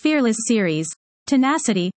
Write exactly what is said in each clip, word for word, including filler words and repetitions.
Fearless series. Tenacity.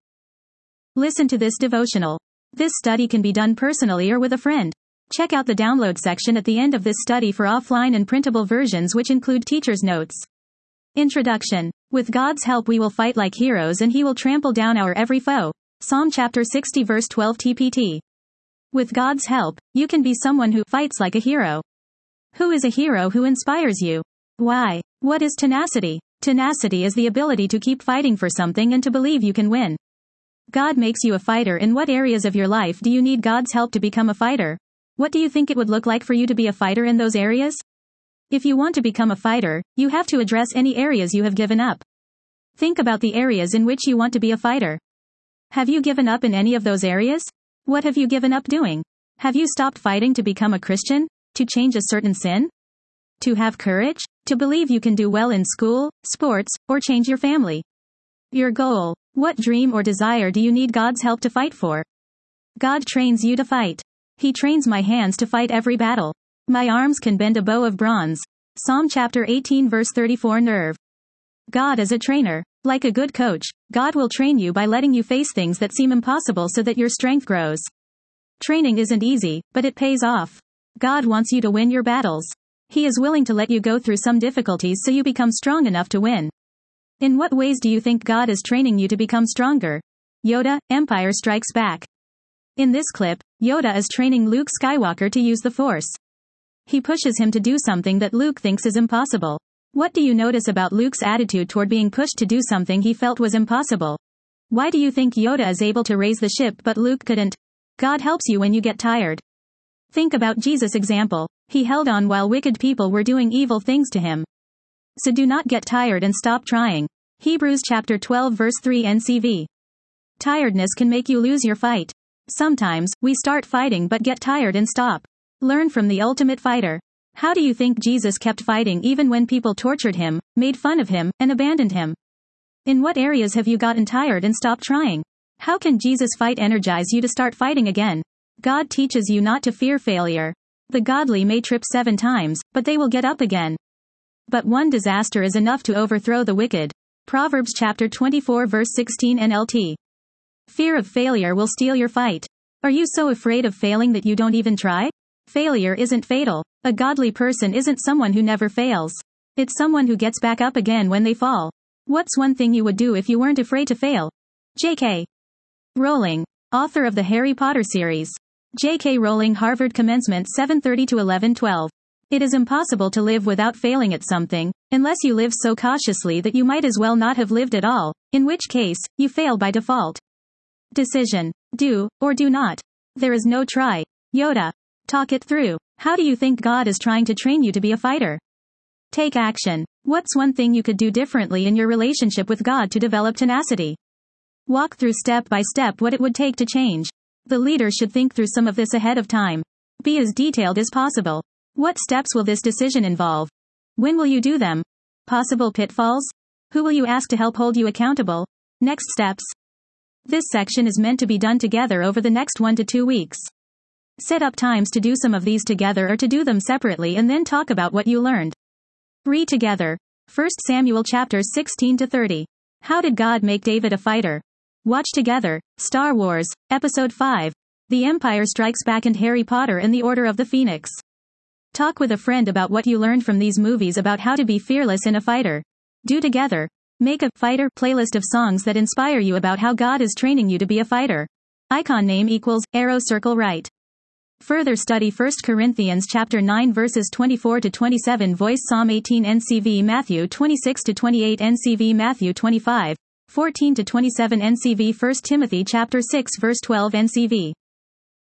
Listen to this devotional. This study can be done personally or with a friend. Check out the download section at the end of this study for offline and printable versions which include teacher's notes. Introduction. With God's help we will fight like heroes and He will trample down our every foe. Psalm chapter sixty verse twelve T P T. With God's help, you can be someone who fights like a hero. Who is a hero who inspires you? Why? What is tenacity? Tenacity is the ability to keep fighting for something and to believe you can win. God makes you a fighter. In what areas of your life do you need God's help to become a fighter? What do you think it would look like for you to be a fighter in those areas? If you want to become a fighter, you have to address any areas you have given up. Think about the areas in which you want to be a fighter. Have you given up in any of those areas? What have you given up doing? Have you stopped fighting to become a Christian? To change a certain sin? To have courage? To believe you can do well in school, sports, or change your family? Your goal. What dream or desire do you need God's help to fight for? God trains you to fight. He trains my hands to fight every battle. My arms can bend a bow of bronze. Psalm chapter eighteen verse thirty-four. Nerve. God is a trainer. Like a good coach, God will train you by letting you face things that seem impossible so that your strength grows. Training isn't easy, but it pays off. God wants you to win your battles. He is willing to let you go through some difficulties so you become strong enough to win. In what ways do you think God is training you to become stronger? Yoda, Empire Strikes Back. In this clip, Yoda is training Luke Skywalker to use the Force. He pushes him to do something that Luke thinks is impossible. What do you notice about Luke's attitude toward being pushed to do something he felt was impossible? Why do you think Yoda is able to raise the ship but Luke couldn't? God helps you when you get tired. Think about Jesus' example. He held on while wicked people were doing evil things to him. So do not get tired and stop trying. Hebrews chapter twelve verse three N C V. Tiredness can make you lose your fight. Sometimes, we start fighting but get tired and stop. Learn from the ultimate fighter. How do you think Jesus kept fighting even when people tortured him, made fun of him, and abandoned him? In what areas have you gotten tired and stopped trying? How can Jesus' fight energize you to start fighting again? God teaches you not to fear failure. The godly may trip seven times, but they will get up again. But one disaster is enough to overthrow the wicked. Proverbs chapter twenty-four verse sixteen N L T. Fear of failure will steal your fight. Are you so afraid of failing that you don't even try? Failure isn't fatal. A godly person isn't someone who never fails. It's someone who gets back up again when they fall. What's one thing you would do if you weren't afraid to fail? J K Rowling, author of the Harry Potter series. J K Rowling, Harvard Commencement seven thirty to eleven twelve. It is impossible to live without failing at something, unless you live so cautiously that you might as well not have lived at all, in which case, you fail by default. Decision. Do, or do not. There is no try. Yoda. Talk it through. How do you think God is trying to train you to be a fighter? Take action. What's one thing you could do differently in your relationship with God to develop tenacity? Walk through step by step what it would take to change. The leader should think through some of this ahead of time. Be as detailed as possible. What steps will this decision involve? When will you do them? Possible pitfalls? Who will you ask to help hold you accountable? Next steps. This section is meant to be done together over the next one to two weeks. Set up times to do some of these together or to do them separately and then talk about what you learned. Read together. First Samuel chapters sixteen to thirty. How did God make David a fighter? Watch together. Star Wars, Episode five. The Empire Strikes Back and Harry Potter and the Order of the Phoenix. Talk with a friend about what you learned from these movies about how to be fearless in a fighter. Do together. Make a fighter playlist of songs that inspire you about how God is training you to be a fighter. Icon name equals arrow circle right. Further study First Corinthians chapter nine verses twenty-four to twenty-seven. Voice Psalm eighteen N C V, Matthew twenty-six to twenty-eight N C V, Matthew twenty-five, fourteen to twenty-seven N C V, First Timothy chapter six verse twelve N C V.